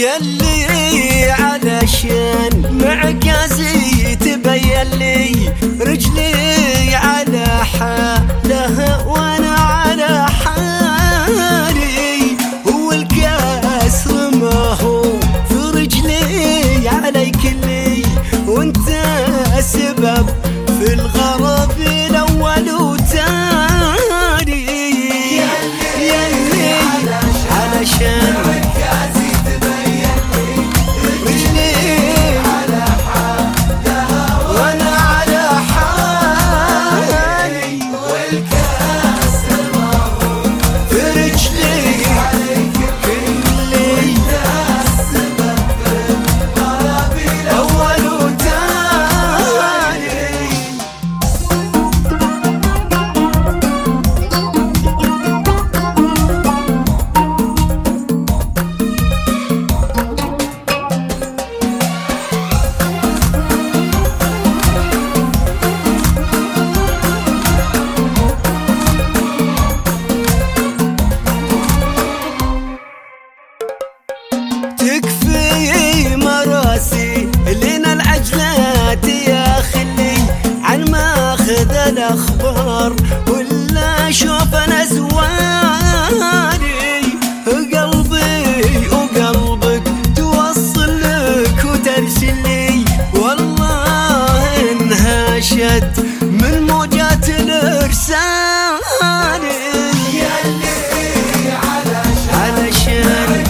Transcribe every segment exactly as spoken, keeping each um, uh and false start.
يلي علشان معكازي تبين لي رجلي على حالها وانا على حالي، والكسر ما هو في رجلي علي كلي، وانت السبب في الغرض الاول وتاني. يلي علشان تكفي مراسي لنا العجلات يا خلي عن ما اخذ الاخبار ولا اشوف انا زواري، قلبي وقلبك توصل لك وترسل لي، والله انهاشت من موجات الارسال. علشان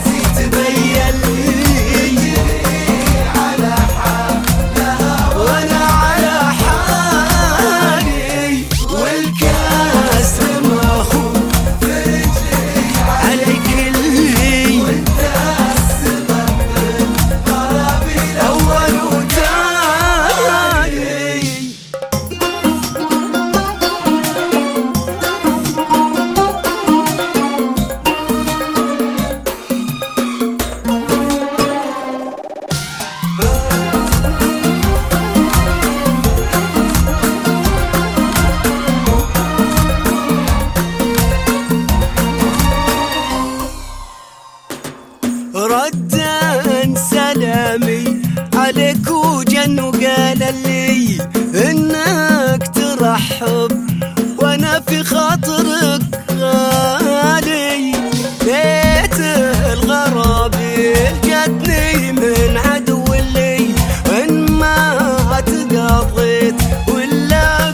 ردا سلامي عليك وجن وقال لي انك ترحب وانا في خاطرك غالي، بيت الغرابي جتني من عدو لي ان ما تقضيت ولا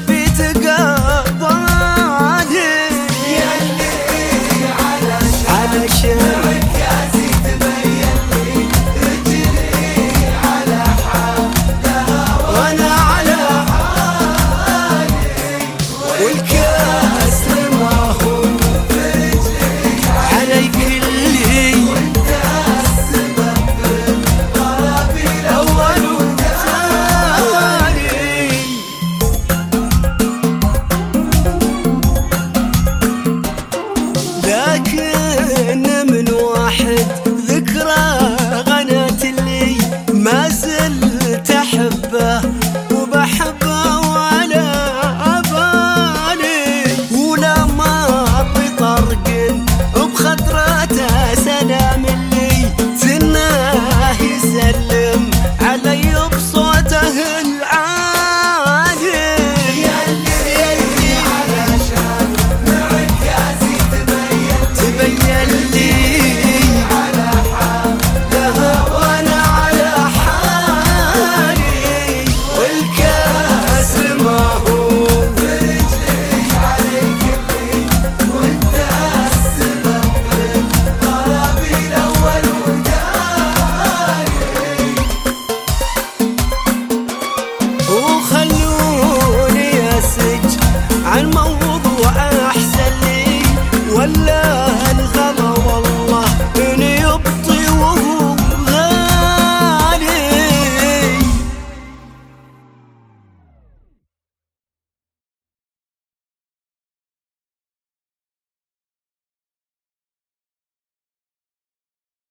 بتقضاني. علشان لكن من واحد ذكرى غنت لي ما زلت احبه وبحبه ولا ابالي، ولا مر بطرق بخطرته سلام لي سناه يسلم